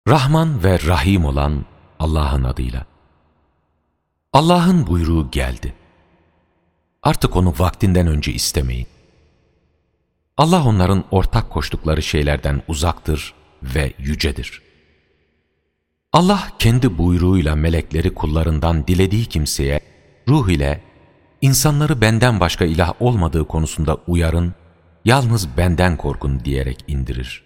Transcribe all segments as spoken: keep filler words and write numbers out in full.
Rahman ve Rahim olan Allah'ın adıyla. Allah'ın buyruğu geldi. Artık onu vaktinden önce istemeyin. Allah onların ortak koştukları şeylerden uzaktır ve yücedir. Allah kendi buyruğuyla melekleri kullarından dilediği kimseye ruh ile insanları benden başka ilah olmadığı konusunda uyarın, yalnız benden korkun diyerek indirir.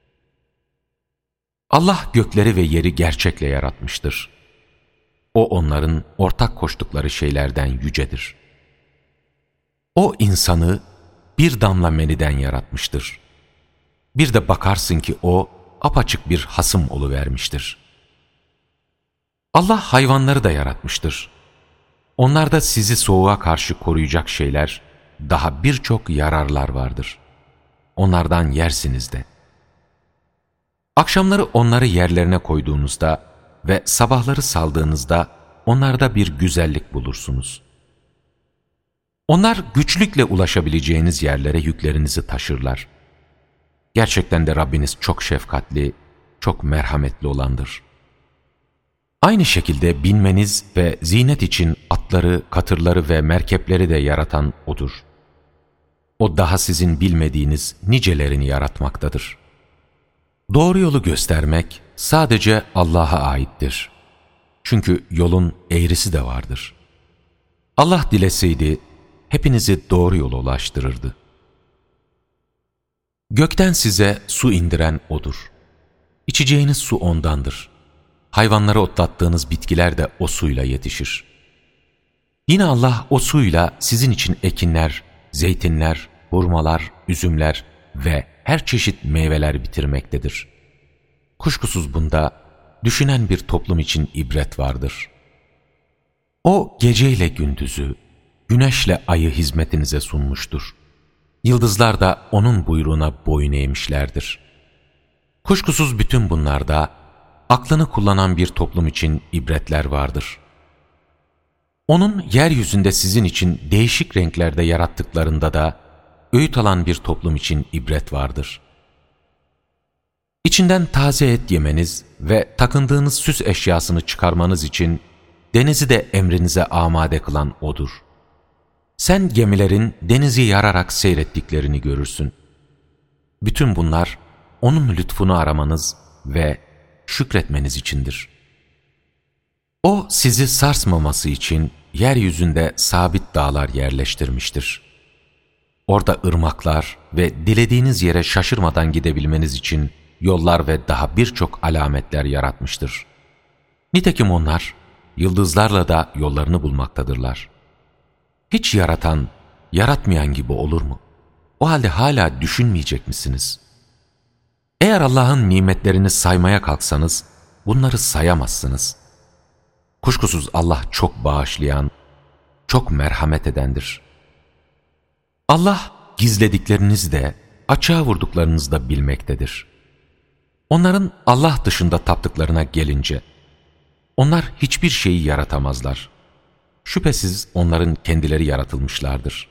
Allah gökleri ve yeri gerçekle yaratmıştır. O onların ortak koştukları şeylerden yücedir. O insanı bir damla meniden yaratmıştır. Bir de bakarsın ki o apaçık bir hasım oluvermiştir. Allah hayvanları da yaratmıştır. Onlarda sizi soğuğa karşı koruyacak şeyler, daha birçok yararlar vardır. Onlardan yersiniz de. Akşamları onları yerlerine koyduğunuzda ve sabahları saldığınızda onlarda bir güzellik bulursunuz. Onlar güçlükle ulaşabileceğiniz yerlere yüklerinizi taşırlar. Gerçekten de Rabbiniz çok şefkatli, çok merhametli olandır. Aynı şekilde binmeniz ve zinet için atları, katırları ve merkepleri de yaratan O'dur. O daha sizin bilmediğiniz nicelerini yaratmaktadır. Doğru yolu göstermek sadece Allah'a aittir. Çünkü yolun eğrisi de vardır. Allah dileseydi hepinizi doğru yola ulaştırırdı. Gökten size su indiren O'dur. İçeceğiniz su O'ndandır. Hayvanlara otlattığınız bitkiler de o suyla yetişir. Yine Allah o suyla sizin için ekinler, zeytinler, hurmalar, üzümler ve her çeşit meyveler bitirmektedir. Kuşkusuz bunda düşünen bir toplum için ibret vardır. O geceyle gündüzü, güneşle ayı hizmetinize sunmuştur. Yıldızlar da O'nun buyruğuna boyun eğmişlerdir. Kuşkusuz bütün bunlarda aklını kullanan bir toplum için ibretler vardır. O'nun yeryüzünde sizin için değişik renklerde yarattıklarında da öğüt alan bir toplum için ibret vardır. İçinden taze et yemeniz ve takındığınız süs eşyasını çıkarmanız için denizi de emrinize amade kılan O'dur. Sen gemilerin denizi yararak seyrettiklerini görürsün. Bütün bunlar O'nun lütfunu aramanız ve şükretmeniz içindir. O sizi sarsmaması için yeryüzünde sabit dağlar yerleştirmiştir. Orada ırmaklar ve dilediğiniz yere şaşırmadan gidebilmeniz için yollar ve daha birçok alametler yaratmıştır. Nitekim onlar yıldızlarla da yollarını bulmaktadırlar. Hiç yaratan, yaratmayan gibi olur mu? O halde hala düşünmeyecek misiniz? Eğer Allah'ın nimetlerini saymaya kalksanız, bunları sayamazsınız. Kuşkusuz Allah çok bağışlayan, çok merhamet edendir. Allah gizlediklerinizi de, açığa vurduklarınızı da bilmektedir. Onların Allah dışında taptıklarına gelince, onlar hiçbir şeyi yaratamazlar. Şüphesiz onların kendileri yaratılmışlardır.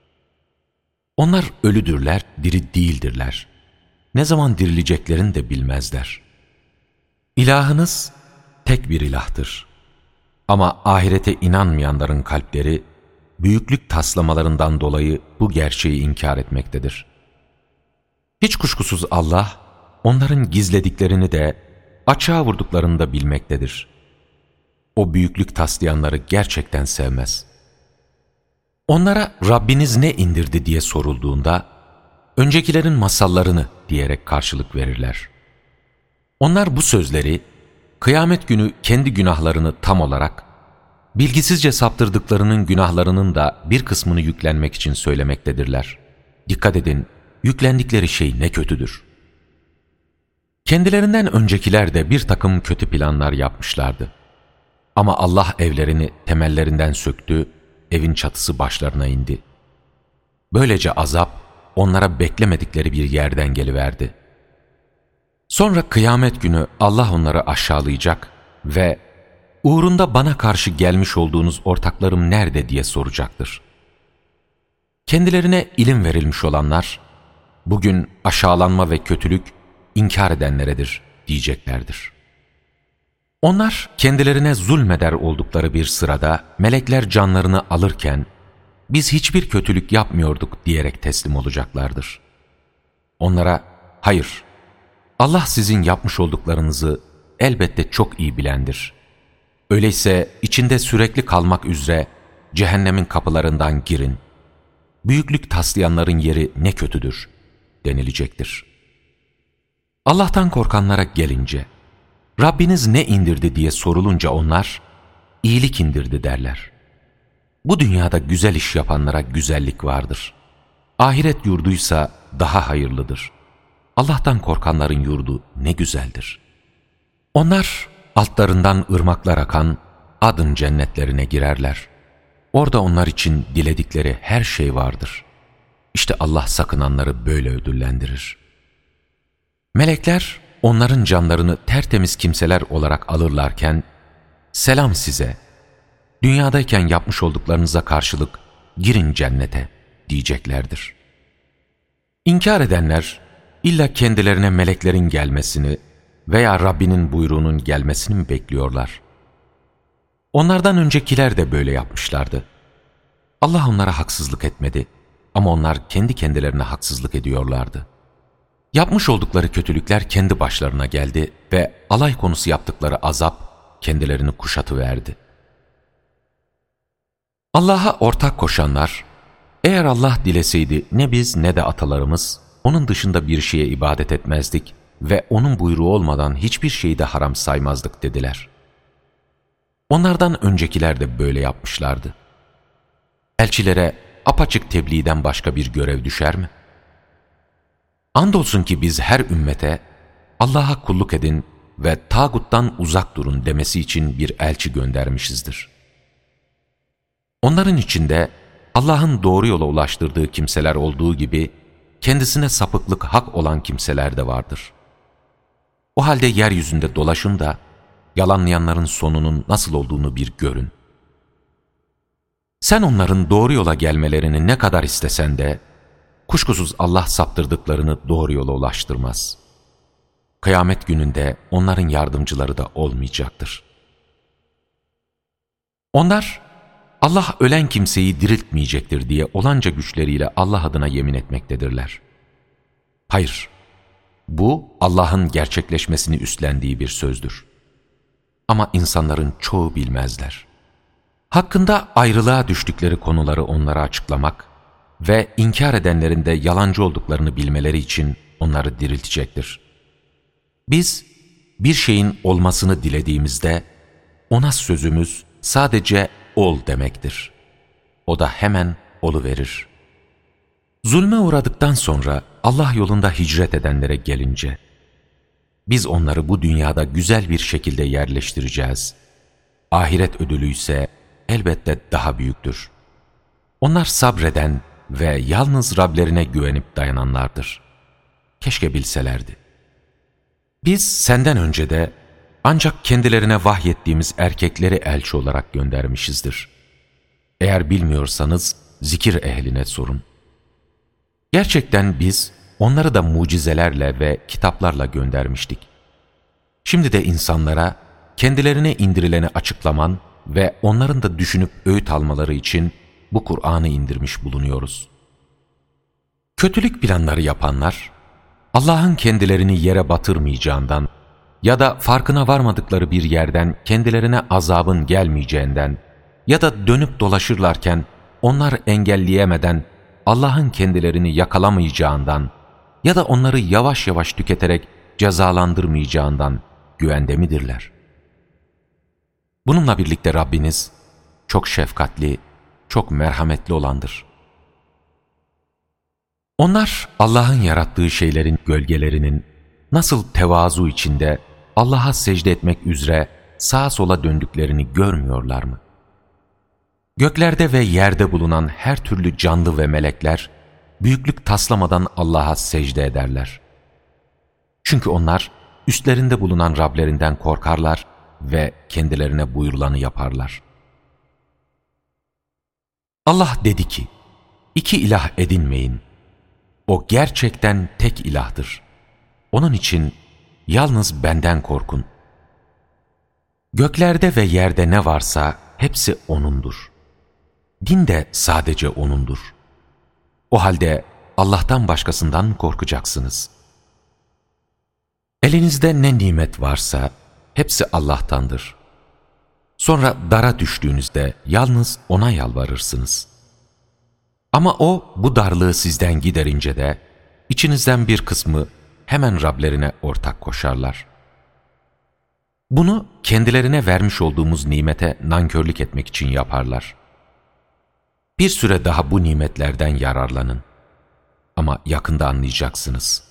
Onlar ölüdürler, diri değildirler. Ne zaman dirileceklerini de bilmezler. İlahınız tek bir ilahtır. Ama ahirete inanmayanların kalpleri, büyüklük taslamalarından dolayı bu gerçeği inkar etmektedir. Hiç kuşkusuz Allah, onların gizlediklerini de, açığa vurduklarını da bilmektedir. O büyüklük taslayanları gerçekten sevmez. Onlara Rabbiniz ne indirdi diye sorulduğunda, öncekilerin masallarını diyerek karşılık verirler. Onlar bu sözleri, kıyamet günü kendi günahlarını tam olarak, bilgisizce saptırdıklarının günahlarının da bir kısmını yüklenmek için söylemektedirler. Dikkat edin, yüklendikleri şey ne kötüdür. Kendilerinden öncekiler de bir takım kötü planlar yapmışlardı. Ama Allah evlerini temellerinden söktü, evin çatısı başlarına indi. Böylece azap onlara beklemedikleri bir yerden geliverdi. Sonra kıyamet günü Allah onları aşağılayacak ve uğrunda bana karşı gelmiş olduğunuz ortaklarım nerede diye soracaktır. Kendilerine ilim verilmiş olanlar, bugün aşağılanma ve kötülük inkar edenleredir diyeceklerdir. Onlar kendilerine zulmeder oldukları bir sırada melekler canlarını alırken biz hiçbir kötülük yapmıyorduk diyerek teslim olacaklardır. Onlara hayır, Allah sizin yapmış olduklarınızı elbette çok iyi bilendir. Öyleyse içinde sürekli kalmak üzere cehennemin kapılarından girin. Büyüklük taslayanların yeri ne kötüdür denilecektir. Allah'tan korkanlara gelince, Rabbiniz ne indirdi diye sorulunca onlar, iyilik indirdi derler. Bu dünyada güzel iş yapanlara güzellik vardır. Ahiret yurduysa daha hayırlıdır. Allah'tan korkanların yurdu ne güzeldir. Onlar altlarından ırmaklar akan adın cennetlerine girerler. Orada onlar için diledikleri her şey vardır. İşte Allah sakınanları böyle ödüllendirir. Melekler onların canlarını tertemiz kimseler olarak alırlarken, selam size, dünyadayken yapmış olduklarınıza karşılık girin cennete diyeceklerdir. İnkar edenler, illa kendilerine meleklerin gelmesini veya Rabbinin buyruğunun gelmesini mi bekliyorlar? Onlardan öncekiler de böyle yapmışlardı. Allah onlara haksızlık etmedi ama onlar kendi kendilerine haksızlık ediyorlardı. Yapmış oldukları kötülükler kendi başlarına geldi ve alay konusu yaptıkları azap kendilerini kuşatıverdi. Allah'a ortak koşanlar, eğer Allah dileseydi ne biz ne de atalarımız onun dışında bir şeye ibadet etmezdik ve onun buyruğu olmadan hiçbir şeyi de haram saymazdık dediler. Onlardan öncekiler de böyle yapmışlardı. Elçilere apaçık tebliğden başka bir görev düşer mi? Andolsun ki biz her ümmete Allah'a kulluk edin ve tağuttan uzak durun demesi için bir elçi göndermişizdir. Onların içinde Allah'ın doğru yola ulaştırdığı kimseler olduğu gibi kendisine sapıklık hak olan kimseler de vardır. O halde yeryüzünde dolaşın da yalanlayanların sonunun nasıl olduğunu bir görün. Sen onların doğru yola gelmelerini ne kadar istesen de kuşkusuz Allah saptırdıklarını doğru yola ulaştırmaz. Kıyamet gününde onların yardımcıları da olmayacaktır. Onlar Allah ölen kimseyi diriltmeyecektir diye olanca güçleriyle Allah adına yemin etmektedirler. Hayır, bu Allah'ın gerçekleşmesini üstlendiği bir sözdür. Ama insanların çoğu bilmezler. Hakkında ayrılığa düştükleri konuları onlara açıklamak ve inkar edenlerin de yalancı olduklarını bilmeleri için onları diriltecektir. Biz bir şeyin olmasını dilediğimizde ona sözümüz sadece ol demektir. O da hemen oluverir. Zulme uğradıktan sonra Allah yolunda hicret edenlere gelince, biz onları bu dünyada güzel bir şekilde yerleştireceğiz. Ahiret ödülü ise elbette daha büyüktür. Onlar sabreden ve yalnız Rablerine güvenip dayananlardır. Keşke bilselerdi. Biz senden önce de ancak kendilerine vahyettiğimiz erkekleri elçi olarak göndermişizdir. Eğer bilmiyorsanız zikir ehline sorun. Gerçekten biz onları da mucizelerle ve kitaplarla göndermiştik. Şimdi de insanlara kendilerine indirileni açıklaman ve onların da düşünüp öğüt almaları için bu Kur'an'ı indirmiş bulunuyoruz. Kötülük planları yapanlar, Allah'ın kendilerini yere batırmayacağından ya da farkına varmadıkları bir yerden kendilerine azabın gelmeyeceğinden ya da dönüp dolaşırlarken onlar engelleyemeden Allah'ın kendilerini yakalamayacağından ya da onları yavaş yavaş tüketerek cezalandırmayacağından güvende midirler? Bununla birlikte Rabbiniz çok şefkatli, çok merhametli olandır. Onlar Allah'ın yarattığı şeylerin gölgelerinin nasıl tevazu içinde Allah'a secde etmek üzere sağa sola döndüklerini görmüyorlar mı? Göklerde ve yerde bulunan her türlü canlı ve melekler büyüklük taslamadan Allah'a secde ederler. Çünkü onlar üstlerinde bulunan Rablerinden korkarlar ve kendilerine buyurulanı yaparlar. Allah dedi ki, iki ilah edinmeyin. O gerçekten tek ilahdır. Onun için yalnız benden korkun. Göklerde ve yerde ne varsa hepsi O'nundur. Din de sadece O'nundur. O halde Allah'tan başkasından mı korkacaksınız? Elinizde ne nimet varsa hepsi Allah'tandır. Sonra dara düştüğünüzde yalnız O'na yalvarırsınız. Ama O bu darlığı sizden giderince de içinizden bir kısmı hemen Rablerine ortak koşarlar. Bunu kendilerine vermiş olduğumuz nimete nankörlük etmek için yaparlar. Bir süre daha bu nimetlerden yararlanın. Ama yakında anlayacaksınız.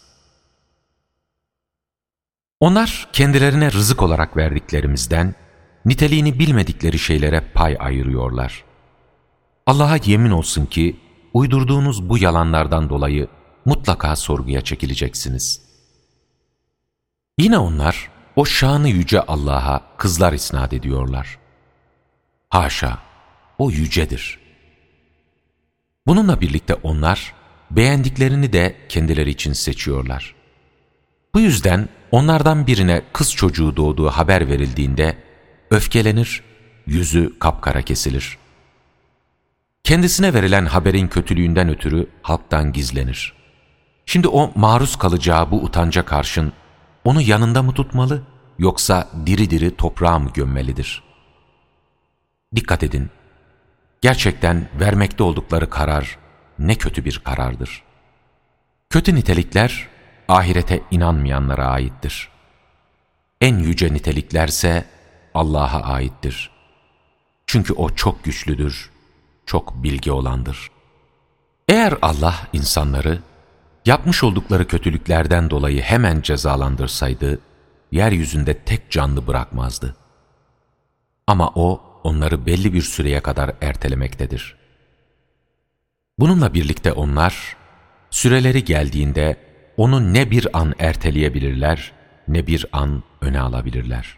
Onlar kendilerine rızık olarak verdiklerimizden, niteliğini bilmedikleri şeylere pay ayırıyorlar. Allah'a yemin olsun ki, uydurduğunuz bu yalanlardan dolayı mutlaka sorguya çekileceksiniz. Yine onlar, o şanı yüce Allah'a kızlar isnat ediyorlar. Haşa, O yücedir. Bununla birlikte onlar, beğendiklerini de kendileri için seçiyorlar. Bu yüzden onlardan birine kız çocuğu doğduğu haber verildiğinde, öfkelenir, yüzü kapkara kesilir. Kendisine verilen haberin kötülüğünden ötürü halktan gizlenir. Şimdi o maruz kalacağı bu utanca karşın, onu yanında mı tutmalı, yoksa diri diri toprağa mı gömmelidir? Dikkat edin, gerçekten vermekte oldukları karar ne kötü bir karardır. Kötü nitelikler, ahirete inanmayanlara aittir. En yüce niteliklerse Allah'a aittir. Çünkü O çok güçlüdür, çok bilgi olandır. Eğer Allah insanları, yapmış oldukları kötülüklerden dolayı hemen cezalandırsaydı, yeryüzünde tek canlı bırakmazdı. Ama O, onları belli bir süreye kadar ertelemektedir. Bununla birlikte onlar, süreleri geldiğinde onu ne bir an erteleyebilirler, ne bir an öne alabilirler.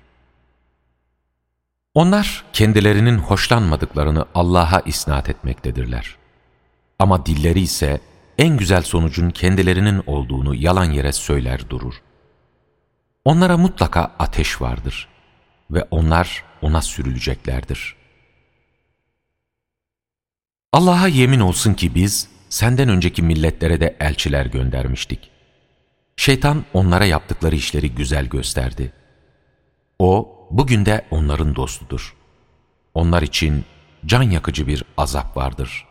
Onlar kendilerinin hoşlanmadıklarını Allah'a isnat etmektedirler. Ama dilleri ise en güzel sonucun kendilerinin olduğunu yalan yere söyler durur. Onlara mutlaka ateş vardır ve onlar ona sürüleceklerdir. Allah'a yemin olsun ki biz senden önceki milletlere de elçiler göndermiştik. Şeytan onlara yaptıkları işleri güzel gösterdi. O bugün de onların dostudur. Onlar için can yakıcı bir azap vardır.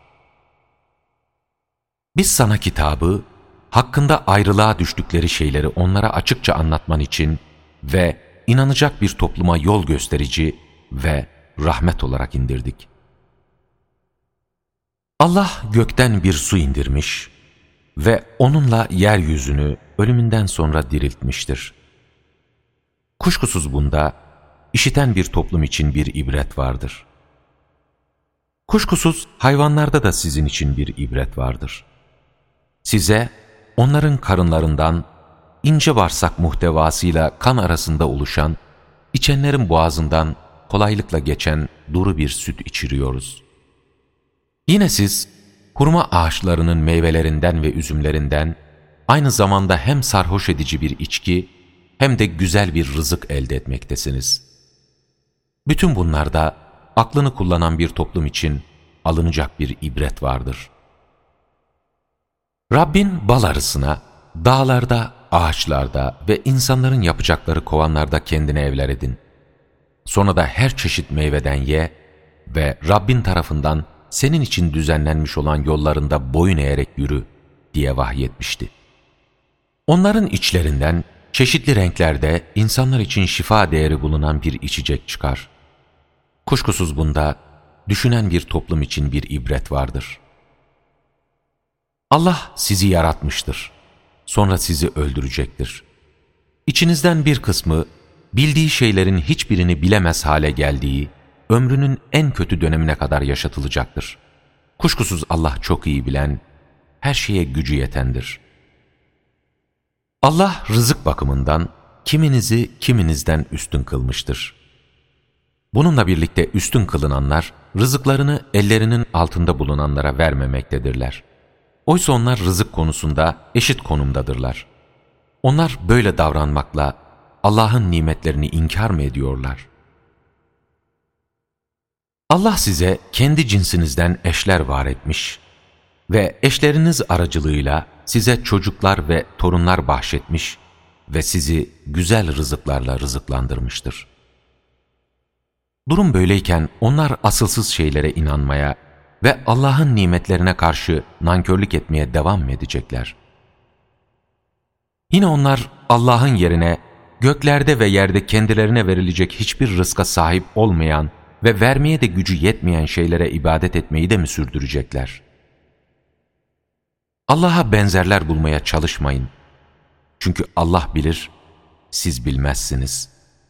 Biz sana kitabı, hakkında ayrılığa düştükleri şeyleri onlara açıkça anlatman için ve inanacak bir topluma yol gösterici ve rahmet olarak indirdik. Allah gökten bir su indirmiş ve onunla yeryüzünü ölümünden sonra diriltmiştir. Kuşkusuz bunda işiten bir toplum için bir ibret vardır. Kuşkusuz hayvanlarda da sizin için bir ibret vardır. Size onların karınlarından ince bağırsak muhtevasıyla kan arasında oluşan, içenlerin boğazından kolaylıkla geçen duru bir süt içiriyoruz. Yine siz hurma ağaçlarının meyvelerinden ve üzümlerinden aynı zamanda hem sarhoş edici bir içki hem de güzel bir rızık elde etmektesiniz. Bütün bunlarda aklını kullanan bir toplum için alınacak bir ibret vardır. Rabbin bal arısına, dağlarda, ağaçlarda ve insanların yapacakları kovanlarda kendine evler edin. Sonra da her çeşit meyveden ye ve Rabbin tarafından senin için düzenlenmiş olan yollarında boyun eğerek yürü diye vahyetmişti. Onların içlerinden çeşitli renklerde insanlar için şifa değeri bulunan bir içecek çıkar. Kuşkusuz bunda düşünen bir toplum için bir ibret vardır. Allah sizi yaratmıştır. Sonra sizi öldürecektir. İçinizden bir kısmı bildiği şeylerin hiçbirini bilemez hale geldiği, ömrünün en kötü dönemine kadar yaşatılacaktır. Kuşkusuz Allah çok iyi bilen, her şeye gücü yetendir. Allah rızık bakımından kiminizi kiminizden üstün kılmıştır. Bununla birlikte üstün kılınanlar, rızıklarını ellerinin altında bulunanlara vermemektedirler. Oysa onlar rızık konusunda eşit konumdadırlar. Onlar böyle davranmakla Allah'ın nimetlerini inkar mı ediyorlar? Allah size kendi cinsinizden eşler var etmiş ve eşleriniz aracılığıyla size çocuklar ve torunlar bahşetmiş ve sizi güzel rızıklarla rızıklandırmıştır. Durum böyleyken onlar asılsız şeylere inanmaya ve Allah'ın nimetlerine karşı nankörlük etmeye devam mı edecekler? Yine onlar Allah'ın yerine göklerde ve yerde kendilerine verilecek hiçbir rızka sahip olmayan ve vermeye de gücü yetmeyen şeylere ibadet etmeyi de mi sürdürecekler? Allah'a benzerler bulmaya çalışmayın. Çünkü Allah bilir, siz bilmezsiniz.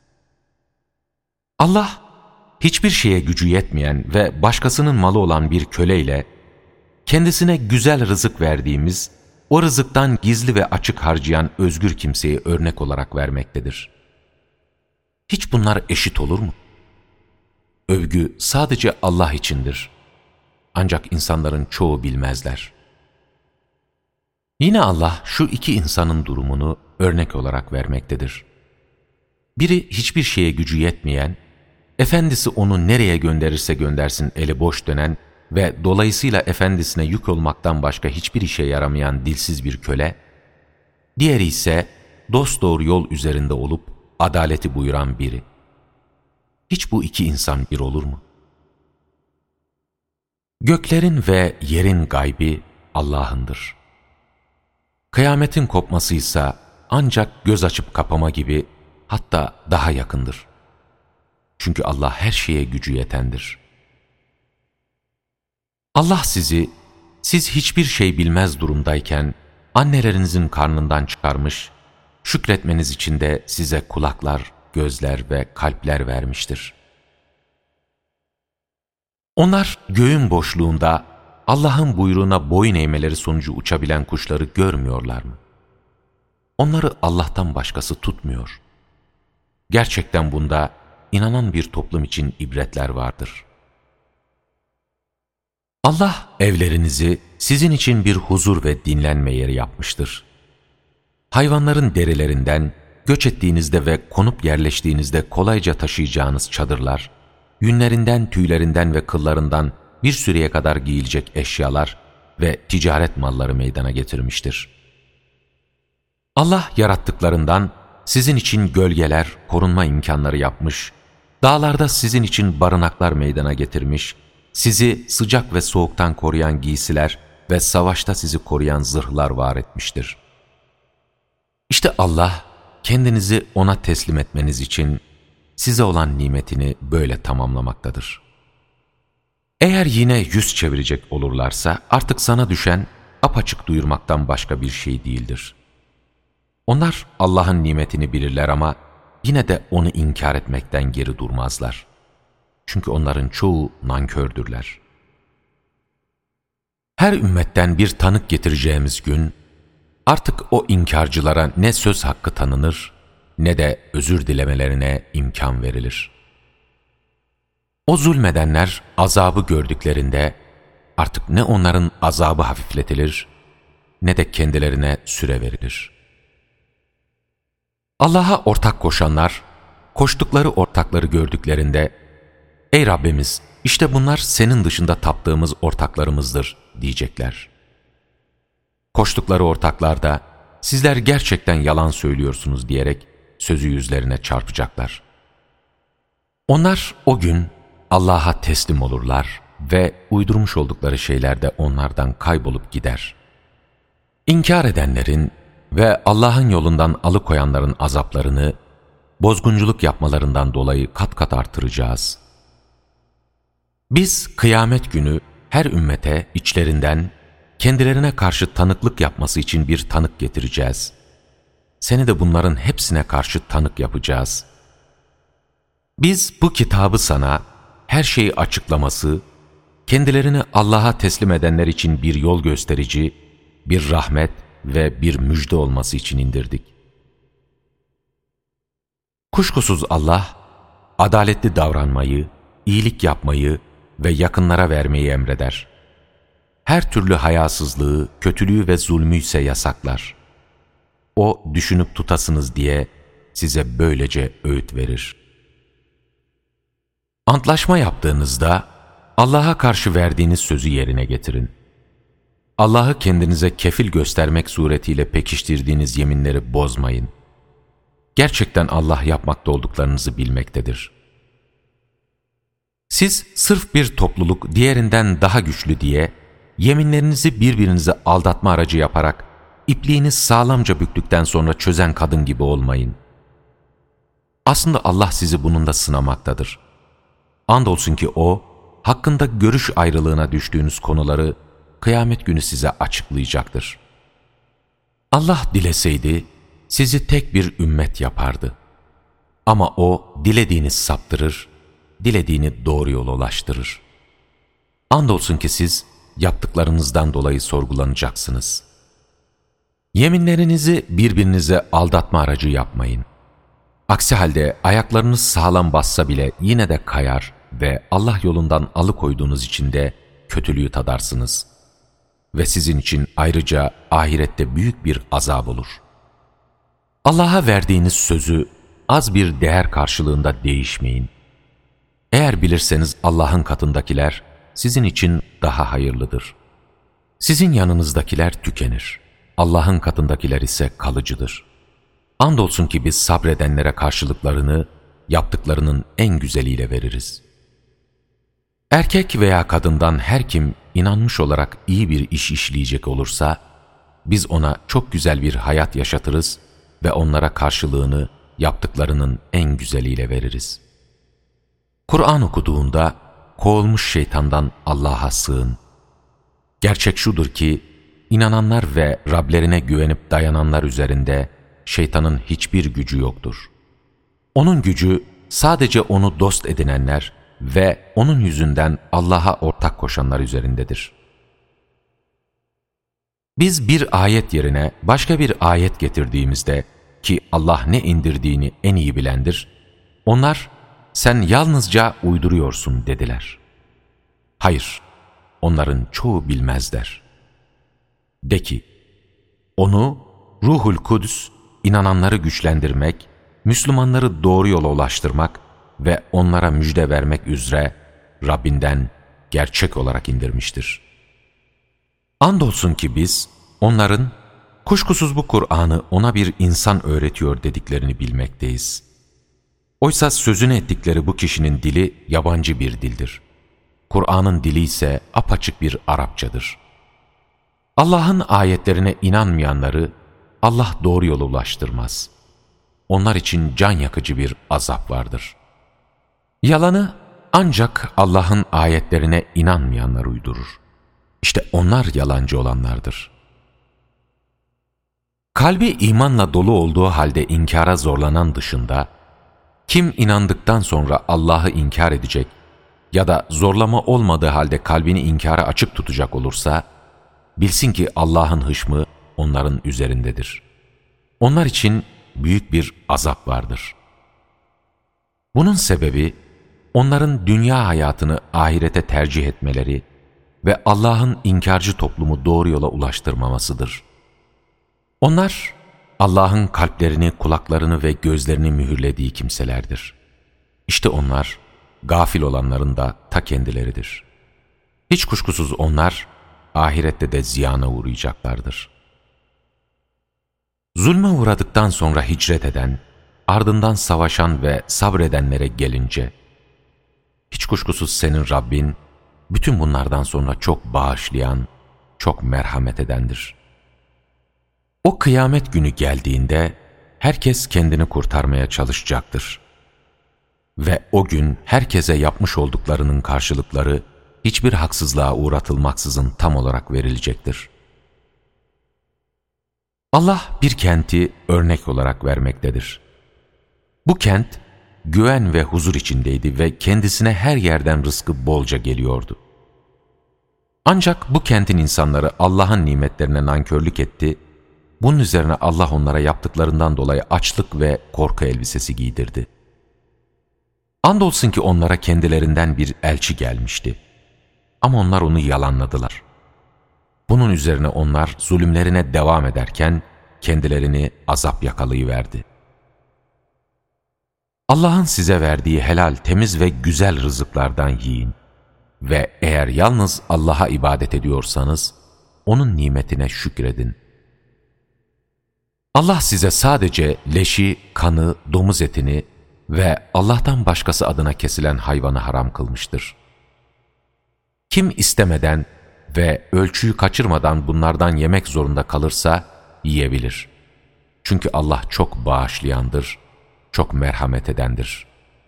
Allah, hiçbir şeye gücü yetmeyen ve başkasının malı olan bir köleyle, kendisine güzel rızık verdiğimiz, o rızıktan gizli ve açık harcayan özgür kimseyi örnek olarak vermektedir. Hiç bunlar eşit olur mu? Övgü sadece Allah içindir. Ancak insanların çoğu bilmezler. Yine Allah şu iki insanın durumunu örnek olarak vermektedir. Biri hiçbir şeye gücü yetmeyen, efendisi onu nereye gönderirse göndersin eli boş dönen ve dolayısıyla efendisine yük olmaktan başka hiçbir işe yaramayan dilsiz bir köle, diğeri ise dosdoğru yol üzerinde olup adaleti buyuran biri. Hiç bu iki insan bir olur mu? Göklerin ve yerin gaybi Allah'ındır. Kıyametin kopmasıysa ancak göz açıp kapama gibi, hatta daha yakındır. Çünkü Allah her şeye gücü yetendir. Allah sizi, siz hiçbir şey bilmez durumdayken, annelerinizin karnından çıkarmış, şükretmeniz için de size kulaklar, gözler ve kalpler vermiştir. Onlar göğün boşluğunda Allah'ın buyruğuna boyun eğmeleri sonucu uçabilen kuşları görmüyorlar mı? Onları Allah'tan başkası tutmuyor. Gerçekten bunda inanan bir toplum için ibretler vardır. Allah evlerinizi sizin için bir huzur ve dinlenme yeri yapmıştır. Hayvanların derilerinden, göç ettiğinizde ve konup yerleştiğinizde kolayca taşıyacağınız çadırlar, yünlerinden, tüylerinden ve kıllarından bir süreye kadar giyilecek eşyalar ve ticaret malları meydana getirmiştir. Allah yarattıklarından sizin için gölgeler, korunma imkanları yapmış, dağlarda sizin için barınaklar meydana getirmiş, sizi sıcak ve soğuktan koruyan giysiler ve savaşta sizi koruyan zırhlar var etmiştir. İşte Allah, kendinizi O'na teslim etmeniz için size olan nimetini böyle tamamlamaktadır. Eğer yine yüz çevirecek olurlarsa artık sana düşen apaçık duyurmaktan başka bir şey değildir. Onlar Allah'ın nimetini bilirler ama yine de O'nu inkar etmekten geri durmazlar. Çünkü onların çoğu nankördürler. Her ümmetten bir tanık getireceğimiz gün, artık o inkarcılara ne söz hakkı tanınır, ne de özür dilemelerine imkan verilir. O zulmedenler azabı gördüklerinde, artık ne onların azabı hafifletilir, ne de kendilerine süre verilir. Allah'a ortak koşanlar, koştukları ortakları gördüklerinde, "Ey Rabbimiz, işte bunlar senin dışında taptığımız ortaklarımızdır," diyecekler. Koştukları ortaklar da, "Sizler gerçekten yalan söylüyorsunuz," diyerek sözü yüzlerine çarpacaklar. Onlar o gün Allah'a teslim olurlar ve uydurmuş oldukları şeyler de onlardan kaybolup gider. İnkar edenlerin ve Allah'ın yolundan alıkoyanların azaplarını, bozgunculuk yapmalarından dolayı kat kat artıracağız. Biz kıyamet günü her ümmete içlerinden kendilerine karşı tanıklık yapması için bir tanık getireceğiz. Seni de bunların hepsine karşı tanık yapacağız. Biz bu kitabı sana her şeyi açıklaması, kendilerini Allah'a teslim edenler için bir yol gösterici, bir rahmet ve bir müjde olması için indirdik. Kuşkusuz Allah, adaletli davranmayı, iyilik yapmayı ve yakınlara vermeyi emreder. Her türlü hayasızlığı, kötülüğü ve zulmü ise yasaklar. O düşünüp tutasınız diye size böylece öğüt verir. Antlaşma yaptığınızda Allah'a karşı verdiğiniz sözü yerine getirin. Allah'ı kendinize kefil göstermek suretiyle pekiştirdiğiniz yeminleri bozmayın. Gerçekten Allah yapmakta olduklarınızı bilmektedir. Siz sırf bir topluluk diğerinden daha güçlü diye yeminlerinizi birbirinize aldatma aracı yaparak ipliğiniz sağlamca büktükten sonra çözen kadın gibi olmayın. Aslında Allah sizi bununla sınamaktadır. Andolsun ki O, hakkında görüş ayrılığına düştüğünüz konuları kıyamet günü size açıklayacaktır. Allah dileseydi sizi tek bir ümmet yapardı. Ama O dilediğini saptırır, dilediğini doğru yola ulaştırır. Andolsun ki siz yaptıklarınızdan dolayı sorgulanacaksınız. Yeminlerinizi birbirinize aldatma aracı yapmayın. Aksi halde ayaklarınız sağlam bassa bile yine de kayar ve Allah yolundan alıkoyduğunuz için de kötülüğü tadarsınız. Ve sizin için ayrıca ahirette büyük bir azap olur. Allah'a verdiğiniz sözü az bir değer karşılığında değişmeyin. Eğer bilirseniz Allah'ın katındakiler sizin için daha hayırlıdır. Sizin yanınızdakiler tükenir. Allah'ın katındakiler ise kalıcıdır. Andolsun ki biz sabredenlere karşılıklarını yaptıklarının en güzeliyle veririz. Erkek veya kadından her kim inanmış olarak iyi bir iş işleyecek olursa, biz ona çok güzel bir hayat yaşatırız ve onlara karşılığını yaptıklarının en güzeliyle veririz. Kur'an okuduğunda kovulmuş şeytandan Allah'a sığın. Gerçek şudur ki, inananlar ve Rablerine güvenip dayananlar üzerinde şeytanın hiçbir gücü yoktur. Onun gücü sadece onu dost edinenler ve onun yüzünden Allah'a ortak koşanlar üzerindedir. Biz bir ayet yerine başka bir ayet getirdiğimizde ki Allah ne indirdiğini en iyi bilendir, onlar sen yalnızca uyduruyorsun dediler. Hayır, onların çoğu bilmezler. De ki, onu Ruhul Kudüs, inananları güçlendirmek, Müslümanları doğru yola ulaştırmak ve onlara müjde vermek üzere Rabbinden gerçek olarak indirmiştir. Andolsun ki biz onların kuşkusuz bu Kur'an'ı ona bir insan öğretiyor dediklerini bilmekteyiz. Oysa sözünü ettikleri bu kişinin dili yabancı bir dildir. Kur'an'ın dili ise apaçık bir Arapçadır. Allah'ın ayetlerine inanmayanları Allah doğru yola ulaştırmaz. Onlar için can yakıcı bir azap vardır. Yalanı ancak Allah'ın ayetlerine inanmayanlar uydurur. İşte onlar yalancı olanlardır. Kalbi imanla dolu olduğu halde inkara zorlanan dışında, kim inandıktan sonra Allah'ı inkar edecek ya da zorlama olmadığı halde kalbini inkara açık tutacak olursa, bilsin ki Allah'ın hışmı onların üzerindedir. Onlar için büyük bir azap vardır. Bunun sebebi, onların dünya hayatını ahirete tercih etmeleri ve Allah'ın inkarcı toplumu doğru yola ulaştırmamasıdır. Onlar, Allah'ın kalplerini, kulaklarını ve gözlerini mühürlediği kimselerdir. İşte onlar, gafil olanların da ta kendileridir. Hiç kuşkusuz onlar, ahirette de ziyana uğrayacaklardır. Zulme uğradıktan sonra hicret eden, ardından savaşan ve sabredenlere gelince, hiç kuşkusuz senin Rabbin, bütün bunlardan sonra çok bağışlayan, çok merhamet edendir. O kıyamet günü geldiğinde, herkes kendini kurtarmaya çalışacaktır. Ve o gün herkese yapmış olduklarının karşılıkları, hiçbir haksızlığa uğratılmaksızın tam olarak verilecektir. Allah bir kenti örnek olarak vermektedir. Bu kent, güven ve huzur içindeydi ve kendisine her yerden rızkı bolca geliyordu. Ancak bu kentin insanları Allah'ın nimetlerine nankörlük etti, bunun üzerine Allah onlara yaptıklarından dolayı açlık ve korku elbisesi giydirdi. Andolsun ki onlara kendilerinden bir elçi gelmişti. Ama onlar onu yalanladılar. Bunun üzerine onlar zulümlerine devam ederken kendilerini azap yakalayıverdi. Allah'ın size verdiği helal, temiz ve güzel rızıklardan yiyin. Ve eğer yalnız Allah'a ibadet ediyorsanız, O'nun nimetine şükredin. Allah size sadece leşi, kanı, domuz etini ve Allah'tan başkası adına kesilen hayvanı haram kılmıştır. Kim istemeden ve ölçüyü kaçırmadan bunlardan yemek zorunda kalırsa yiyebilir. Çünkü Allah çok bağışlayandır, çok merhamet edendir.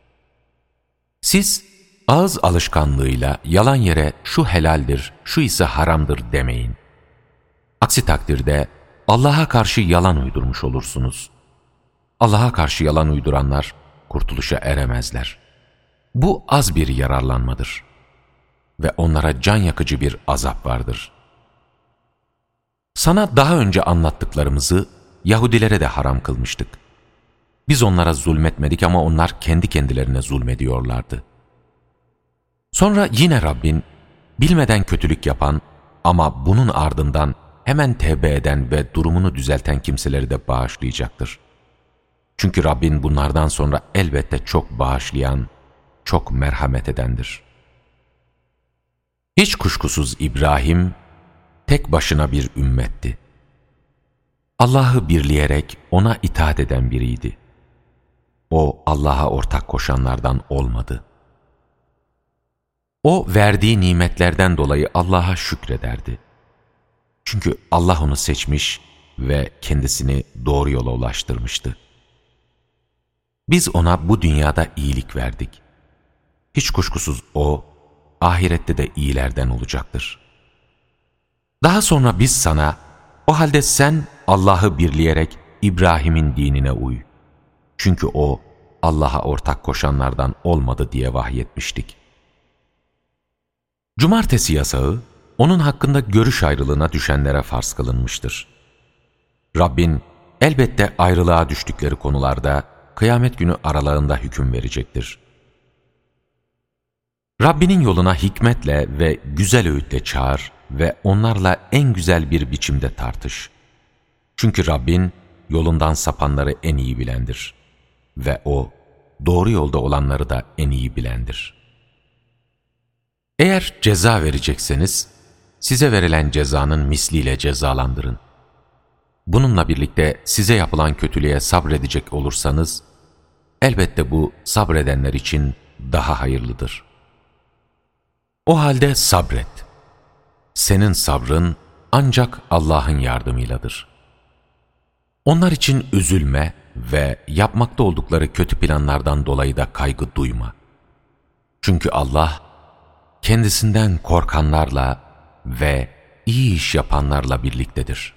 Siz ağız alışkanlığıyla yalan yere şu helaldir, şu ise haramdır demeyin. Aksi takdirde Allah'a karşı yalan uydurmuş olursunuz. Allah'a karşı yalan uyduranlar kurtuluşa eremezler. Bu az bir yararlanmadır ve onlara can yakıcı bir azap vardır. Sana daha önce anlattıklarımızı Yahudilere de haram kılmıştık. Biz onlara zulmetmedik ama onlar kendi kendilerine zulmediyorlardı. Sonra yine Rabbin, bilmeden kötülük yapan ama bunun ardından hemen tevbe eden ve durumunu düzelten kimseleri de bağışlayacaktır. Çünkü Rabbin bunlardan sonra elbette çok bağışlayan, çok merhamet edendir. Hiç kuşkusuz İbrahim, tek başına bir ümmetti. Allah'ı birleyerek ona itaat eden biriydi. O Allah'a ortak koşanlardan olmadı. O verdiği nimetlerden dolayı Allah'a şükrederdi. Çünkü Allah onu seçmiş ve kendisini doğru yola ulaştırmıştı. Biz ona bu dünyada iyilik verdik. Hiç kuşkusuz o, ahirette de iyilerden olacaktır. Daha sonra biz sana, o halde sen Allah'ı birleyerek İbrahim'in dinine uy. Çünkü o, Allah'a ortak koşanlardan olmadı diye vahyetmiştik. Cumartesi yasağı, onun hakkında görüş ayrılığına düşenlere farz kılınmıştır. Rabbin, elbette ayrılığa düştükleri konularda, kıyamet günü aralarında hüküm verecektir. Rabbinin yoluna hikmetle ve güzel öğütle çağır ve onlarla en güzel bir biçimde tartış. Çünkü Rabbin, yolundan sapanları en iyi bilendir. Ve O, doğru yolda olanları da en iyi bilendir. Eğer ceza verecekseniz, size verilen cezanın misliyle cezalandırın. Bununla birlikte size yapılan kötülüğe sabredecek olursanız, elbette bu sabredenler için daha hayırlıdır. O halde sabret. Senin sabrın ancak Allah'ın yardımıyladır. Onlar için üzülme ve yapmakta oldukları kötü planlardan dolayı da kaygı duyma. Çünkü Allah, kendisinden korkanlarla ve iyi iş yapanlarla birliktedir.